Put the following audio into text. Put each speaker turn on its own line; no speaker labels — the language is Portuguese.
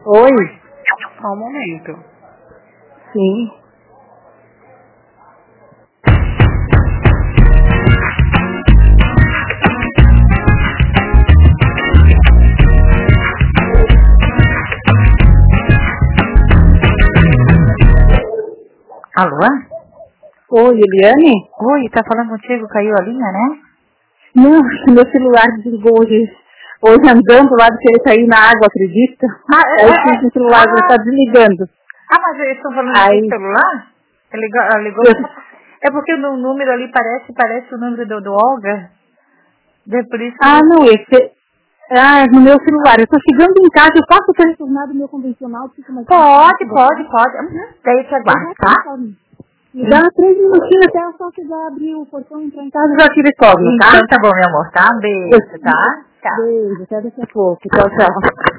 Oi?
Só um momento.
Sim.
Alô?
Oi, Eliane?
Oi, tá falando contigo? Caiu a linha, né?
Não, meu celular desligou hoje andando lá, de ele cair na água, acredita? Aí o celular já tá desligando.
Mas eles estão falando do celular? Ligou. É porque no número ali parece o número do Olga. É por isso que
não, esse... no meu celular. Eu tô chegando em casa, eu posso ter retornado o meu convencional?
Pode. Daí eu te aguardo, tá?
Me dá 3 minutinhos até eu só chegar, abrir o portão, entrar em casa e já te retorno, tá?
Então tá bom, meu amor, tá? Um beijo, tá? Tchau.
Beijo, até daqui a pouco. Tchau, tchau.